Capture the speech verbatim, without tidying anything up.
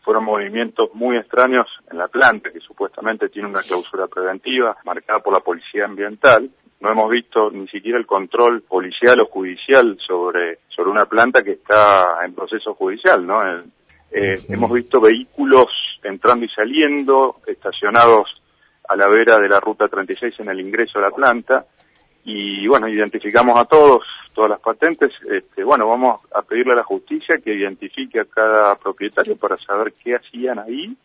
fueron movimientos muy extraños en la planta, que supuestamente tiene una clausura preventiva marcada por la policía ambiental. No hemos visto ni siquiera el control policial o judicial sobre, sobre una planta que está en proceso judicial, ¿no? El, eh, sí. Hemos visto vehículos entrando y saliendo, estacionados a la vera de la ruta treinta y seis en el ingreso a la planta, y bueno, identificamos a todos, todas las patentes. Este, bueno, vamos a pedirle a la justicia que identifique a cada propietario para saber qué hacían ahí